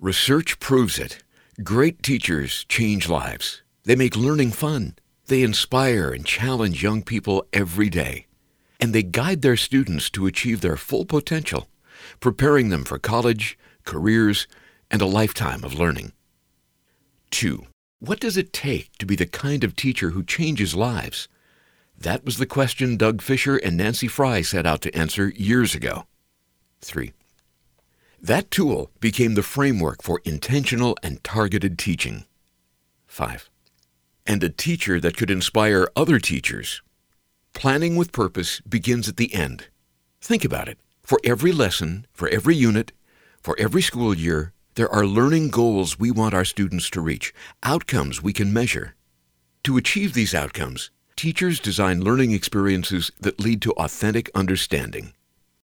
Research proves it. Great teachers change lives. They make learning fun. They inspire and challenge young people every day. And they guide their students to achieve their full potential, preparing them for college, careers, and a lifetime of learning. 2. What does it take to be the kind of teacher who changes lives? That was the question Doug Fisher and Nancy Fry set out to answer years ago. 3. That tool became the framework for intentional and targeted teaching. 5. And a teacher that could inspire other teachers. Planning with purpose begins at the end. Think about it. For every lesson, for every unit, for every school year, there are learning goals we want our students to reach, outcomes we can measure. To achieve these outcomes, teachers design learning experiences that lead to authentic understanding.